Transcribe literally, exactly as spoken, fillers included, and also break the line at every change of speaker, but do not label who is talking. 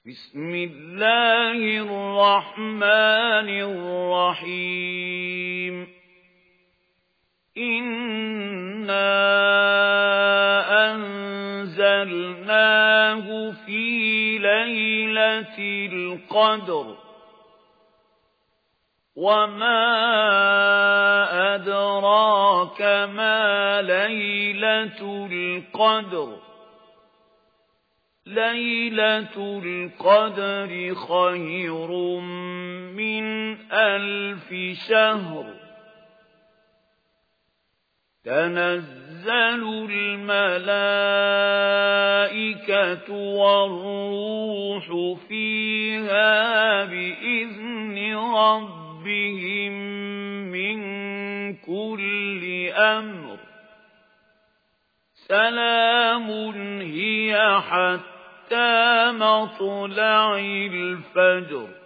بسم الله الرحمن الرحيم إنا أنزلناه في ليلة القدر وما أدراك ما ليلة القدر ليلة القدر خير من ألف شهر تنزل الملائكة والروح فيها بإذن ربهم من كل أمر سلام هي حتى مطلع الفجر